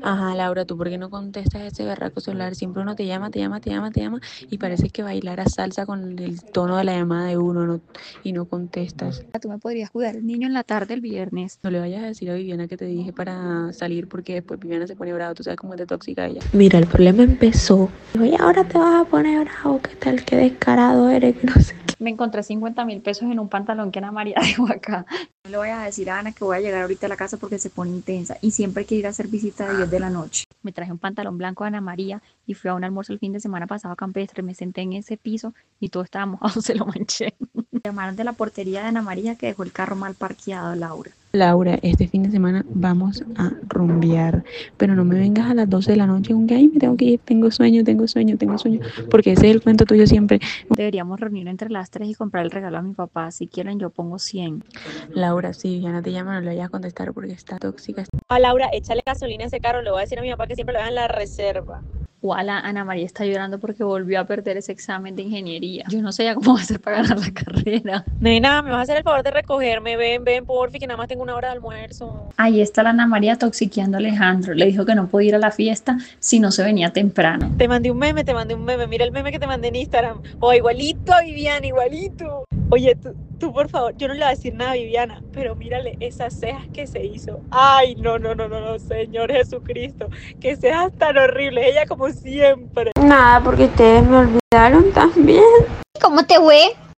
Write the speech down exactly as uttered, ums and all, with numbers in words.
Ajá, Laura, ¿tú por qué no contestas ese berraco celular? Siempre uno te llama, te llama, te llama, te llama y parece que bailara salsa con el tono de la llamada de uno, ¿no? Y no contestas. Tú me podrías cuidar el niño en la tarde el viernes. No le vayas a decir a Viviana que te dije para salir porque después Viviana se pone brava, tú sabes cómo es de tóxica ella. Mira, el problema empezó. Y ahora te vas a poner bravo, ¿qué tal? Qué descarado eres, que no sé qué. Me encontré cincuenta mil pesos en un pantalón que Ana María dejó acá. No le voy a decir a Ana que voy a llegar ahorita a la casa porque se pone intensa y siempre quiere ir a hacer visita a diez de la noche. Me traje un pantalón blanco de Ana María y fui a un almuerzo el fin de semana pasado a Campestre. Me senté en ese piso y todo estaba mojado, se lo manché. Llamaron de la portería de Ana María que dejó el carro mal parqueado, Laura. Laura, este fin de semana vamos a rumbear, pero no me vengas a las doce de la noche con que, ay, me tengo que ir, tengo sueño, tengo sueño, tengo sueño, porque ese es el cuento tuyo siempre. Deberíamos reunir entre las tres y comprar el regalo a mi papá. Si quieren, yo pongo cien. Laura, si Viviana te llama, no le vayas a contestar porque está tóxica. A Laura, échale gasolina a ese carro, le voy a decir a mi papá que siempre lo deja en la reserva. Wala, Ana María está llorando porque volvió a perder ese examen de ingeniería. Yo no sé ya cómo va a hacer para ganar la carrera. Nena, ¿me vas a hacer el favor de recogerme? Ven, ven, porfi, que nada más tengo una hora de almuerzo. Ahí está la Ana María toxiqueando a Alejandro. Le dijo que no podía ir a la fiesta si no se venía temprano. Te mandé un meme, te mandé un meme. Mira el meme que te mandé en Instagram. Oh, igualito a Viviana, igualito. Oye, tú, tú por favor, yo no le voy a decir nada a Viviana, pero mírale esas cejas que se hizo. Ay, no, no, no, no, no, Señor Jesucristo. Qué cejas tan horribles. Ella como siempre. Nada, porque ustedes me olvidaron también. ¿Cómo te fue?